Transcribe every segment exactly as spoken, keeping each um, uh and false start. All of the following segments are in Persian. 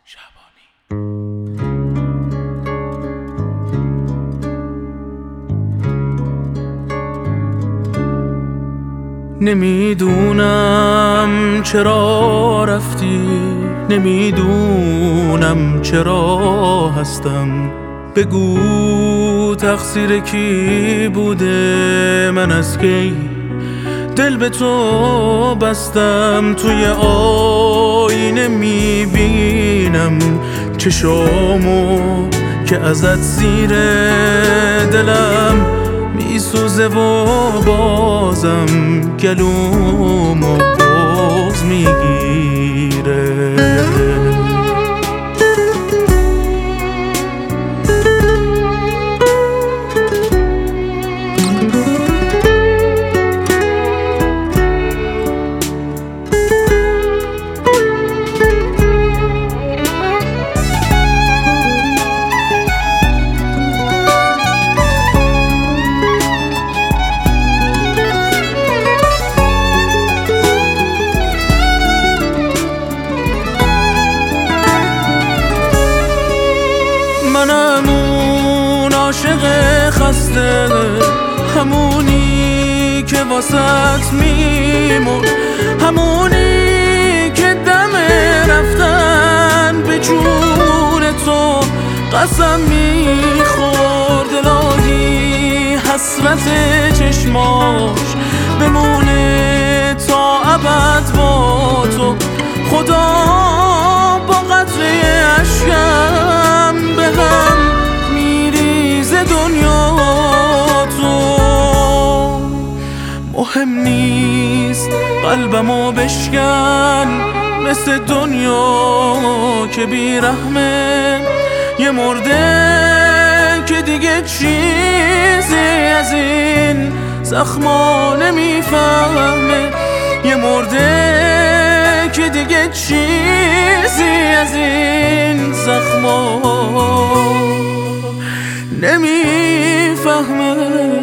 نمیدونم چرا رفتی، نمیدونم چرا هستم. بگو تقصیر کی بوده، من از کی دل به تو بستم. توی آینه میبینم چشامو که ازت زیر دلم میسوزه و بازم گلومو بغض میگیره. منم اون عاشق خسته، همونی که واسط میمون، همونی که دم رفتن به جون تو قسم میخورد. الهی حسرت چشماش بمونه تا ابد با تو. خدا با قطره اشکم بهم میریزه دنیا تو. مهم نیست قلبمو بشکن مثل دنیا که بیرحمه. یه مرده که دیگه چیزی از این زخما نمیفهمه. یه مرده که دیگه چیزی از این زخما نمیفهمه.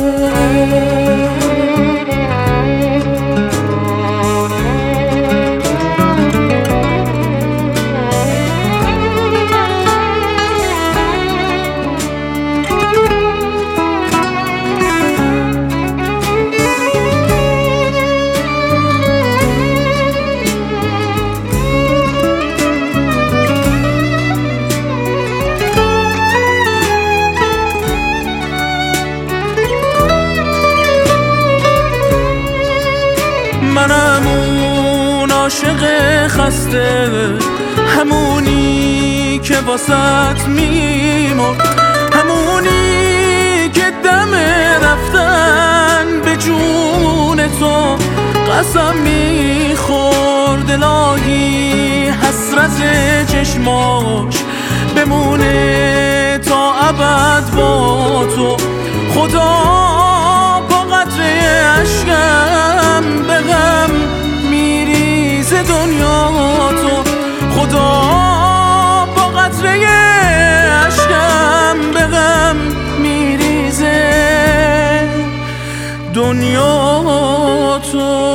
منم اون عاشق خسته، همونی که واسط میمون، همونی که دم رفتن به جون تو قسم میخورد. الهی حسرت چشماش بمونه تا ابد با تو. خدا با قطره اشکم بهم میریزه دنیا تو. خدا با قطره اشکم بهم میریزه دنیا تو.